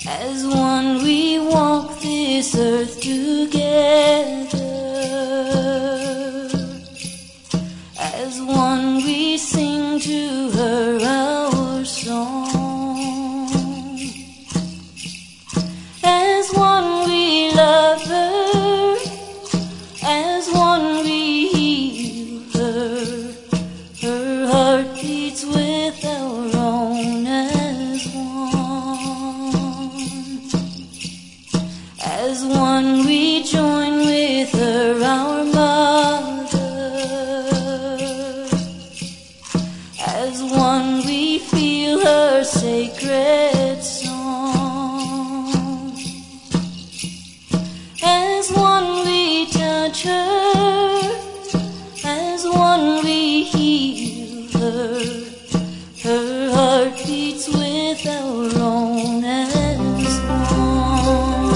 As one we walk this earth together. As one we sing to her our song. As one we love her. As one we heal her. Her heart beats with our own as one. As one we join with her our mother. As one we feel her sacred song. As one we touch her. As one we heal her. Her heart beats with our own as one.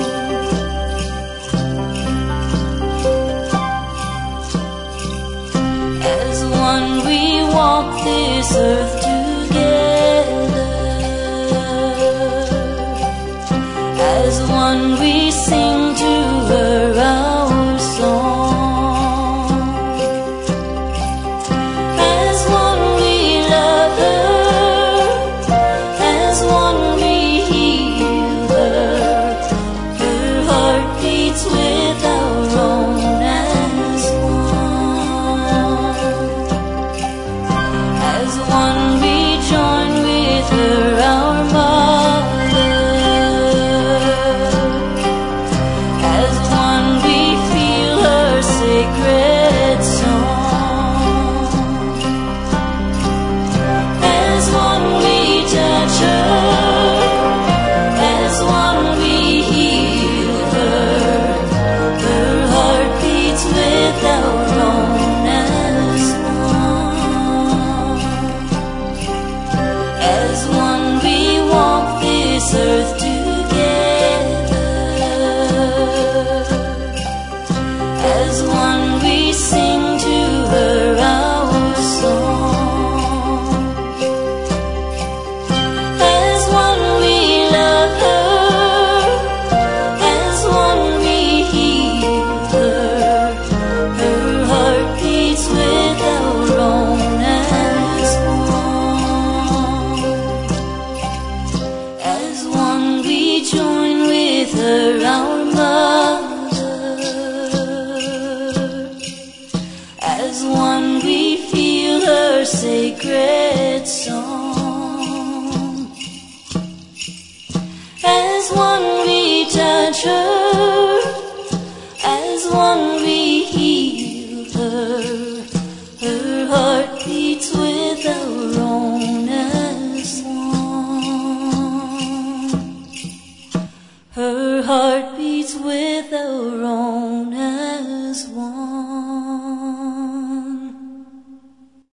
As one we walk this earth together. As one we sing to her our song. As one we love her. As one we heal her. Her heart beats with our own as one. As one we join with her our mother. As one we feel her sacred song. As one we touch her. As one we heal her. Her heart beats with our own as one. As one we walk this earth together. As one we sing to her our song. As one we love her. As one we heal her. Her heart beats with our own as one. As one we join with her our mother. As one we feel her sacred song.